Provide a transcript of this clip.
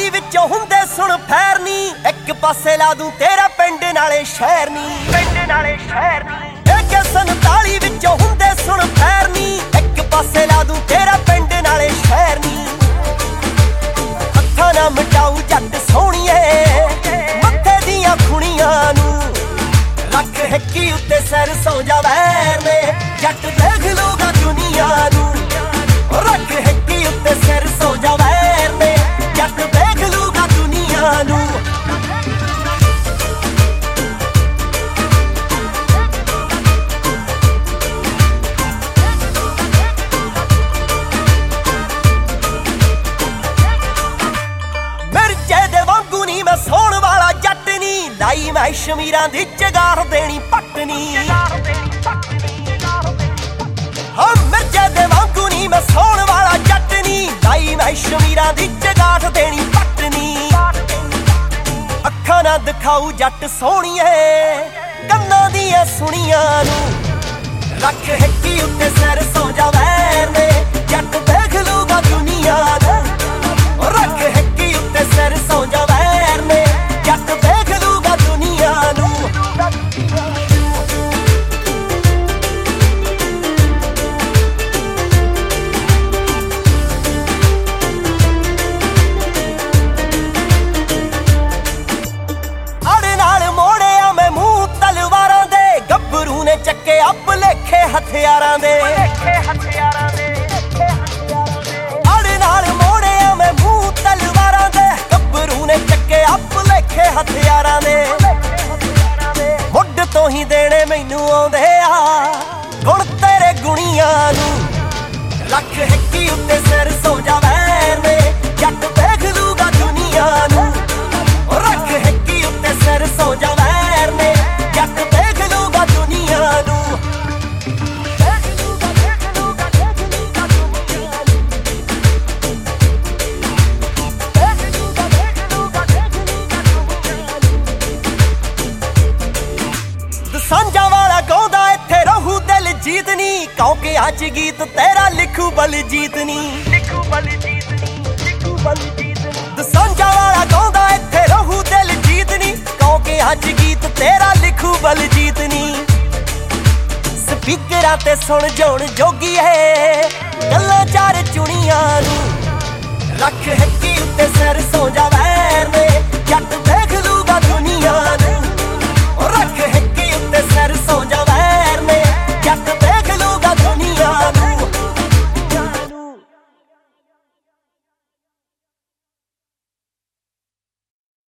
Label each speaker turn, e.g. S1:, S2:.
S1: 47 ਵਿੱਚੋਂ ਹੁੰਦੇ ਸੁਣ ਫੈਰ ਨੀ, ਇੱਕ ਪਾਸੇ ਲਾ ਦੂੰ ਤੇਰਾ ਪਿੰਡ ਨਾਲੇ ਸ਼ਹਿਰ ਨੀ, ਪਿੰਡ ਨਾਲੇ ਸ਼ਹਿਰ ਨੀ। AK-47 ਵਿੱਚੋਂ ਹੁੰਦੇ ਸੁਣ ਫੈਰ ਨੀ, ਇੱਕ ਪਾਸੇ ਲਾ ਦੂੰ ਤੇਰਾ ਪਿੰਡ ਨਾਲੇ ਸ਼ਹਿਰ ਨੀ। ਹੱਥਾਂ ਨਾ ਮਟਾਊ ਜੱਟ ਸੋਹਣੀਏ ਮੱਥੇ ਦੀਆਂ ਖੁਣੀਆਂ ਨੂੰ, ਰੱਖ ਹਿੱਕੀ ਉੱਤੇ ਸਿਰ ਸੌ ਜਾ ਵੈਰ ਨੇ, ਜੱਟ ਦੇਖ ਲੂਗਾ ਦੁਨੀਆ ਨੂੰ। ਰੱਖ ਹਿੱਕੀ ਉੱਤੇ ਸਿਰ ਸੌ ਜਾ ਵੈਰ ਨੇ, ਜੱਟ ਦੇਖ ਲੂਗਾ ਦੁਨੀਆ ਨੂੰ। ਮਿਰਜ਼ੇ ਦੇ ਵਾਂਗੂ ਨੀ ਮੈਂ ਸੌਣ ਵਾਲਾ ਜੱਟ ਨੀ, ਲਾਈ ਮੈਂ ਸ਼ਮੀਰਾਂ ਦੀ ਚਗਾਰ ਦੇਣੀ ਪੱਟਨੀ। ਹਾਂ ਮਿਰਜ਼ੇ ਦੇ ਵਾਂਗੂ ਨੀ ਮੈਂ ਸੌਣ ਵਾਲਾ ਜੱਟ ਨੀ, ਲਾਈ ਮੈਂ ਸ਼ਮੀਰਾਂ ਦੀ ਚਗਾਰ ਦੇਣੀ ਪੱਟਨੀ। ਅੱਖਾਂ ਨਾ ਦਿਖਾਊ ਜੱਟ ਸੋਹਣੀਏ ਕੰਨਾਂ ਦੀਆਂ ਸੁਣੀਆਂ ਨੂੰ, ਰੱਖ ਹਿੱਕੀ ਉੱਤੇ ਸਿਰ ਸੌ ਜਾ ਵੈਰ ਨੇ, ਜੱਟ ਦੇਖ ਲੂਗਾ ਦੁਨੀਆ ਨੂੰ। ਰੱਖ ਹਿੱਕੀ ਉੱਤੇ ਸਿਰ ਸੌ ਜਾ ਵੈਰ ਨੇ, ਜੱਟ ਦੇਖ ਲੂਗਾ ਦੁਨੀਆ ਨੂੰ। ਅੜ ਨਾਲ ਮੋੜਿਆ ਮੈਂ ਮੂੰਹ ਤਲਵਾਰਾਂ ਦੇ, ਗੱਭਰੂ ਨੇ ਚੱਕੇ ਆਪ ਲੇਖੇ ਹਥਿਆਰਾਂ ਦੇ। ਅੜ ਨਾਲ ਮੋੜਿਆ ਮੈਂ ਮੂੰਹ ਤਲਵਾਰਾਂ ਦੇ, ਗੱਭਰੂ ਨੇ ਚੱਕੇ ਆਪ ਲੇਖੇ ਹਥਿਆਰਾਂ ਦੇ। ਮੁੱਢ ਤੋਂ ਹੀ ਦੇਣੇ ਮੈਨੂੰ ਆਉਂਦੇ ਆ ਗੁਣ ਤੇਰੇ ਗੁਣੀਆਂ ਨੂੰ, ਰੱਖ ਹਿੱਕੀ ਉੱਤੇ ਸਿਰ ਸੌ ਜਾ ਵੈਰ ਨੇ, ਜੱਟ ਦੇਖ ਲੂਗਾ ਦੁਨੀਆ ਨੂੰ। ਰੱਖ ਹਿੱਕੀ ਉੱਤੇ ਸਿਰ ਸੌ ਜਾ ਵੈਰ ਨੇ, ਜੱਟ ਦੇਖ ਲੂਗਾ ਦੁਨੀਆ ਨੂੰ। ਸਾਂਝਾ ਵਾਲਾ ਗਾਉਂਦਾ ਇੱਥੇ ਰਹੂ ਦਿਲ ਜੀਤ ਨੀ, ਕਿਉਂਕਿ ਅੱਜ ਗੀਤ ਤੇਰਾ ਲਿਖੂ ਬਲਜੀਤ ਨੀ, ਲਿਖੂ ਬਲਜੀਤ ਨੀ, ਲਿਖੂ ਬਲਜੀਤ ਨੀ। ਸਾਂਝਾ ਵਾਲਾ ਗਾਉਂਦਾ ਇੱਥੇ ਰਹੂ ਦਿਲ ਜੀਤ ਨੀ, ਕਿਉਂਕਿ ਅੱਜ ਗੀਤ ਤੇਰਾ ਲਿਖੂ ਬਲਜੀਤ ਨੀ। ਸਪੀਕਰਾਂ ਤੇ ਸੁਣ ਜਾਣ ਜੋਗੀ ਏ ਗੱਲਾਂ ਚਾਰ ਚੁਣੀਆਂ ਨੂੰ, ਰੱਖ ਹਿੱਕੀ ਉੱਤੇ ਸਿਰ ਸੌ ਜਾ ਵੈਰ ਨੇ, ਜੱਟ ਦੇਖ ਲੂਗਾ ਦੁਨੀਆ ਨੂੰ।